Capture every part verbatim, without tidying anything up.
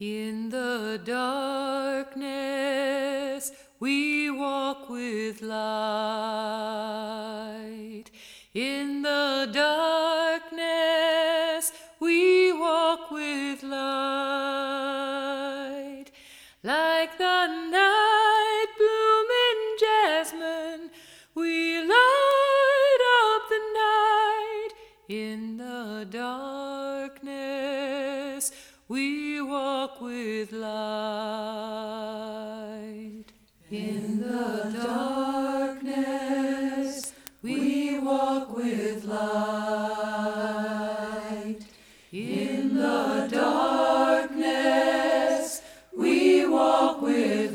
In the darkness we walk with light. In the darkness we walk with light. Like the night blooming jasmine, we light up the night. In the darkness we walk with light. In the darkness we walk with light. In the darkness we walk with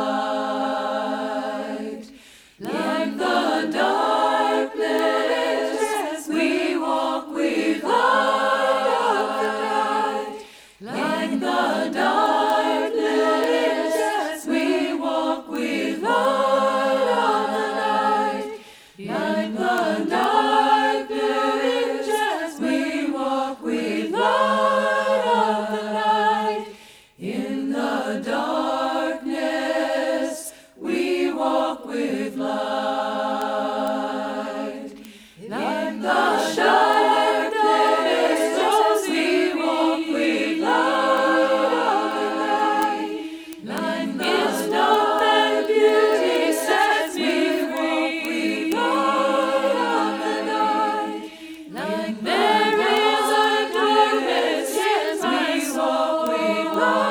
light. Like the darkness we walk with light. Like the darkness we walk with light of the night. Like the darkness we walk with light of the night. In the darkness we walk with light. Like the darkness we walk with light. Like wisdom and beauty sets me free. Light of the night. Like there is a darkness, yes, we walk with light.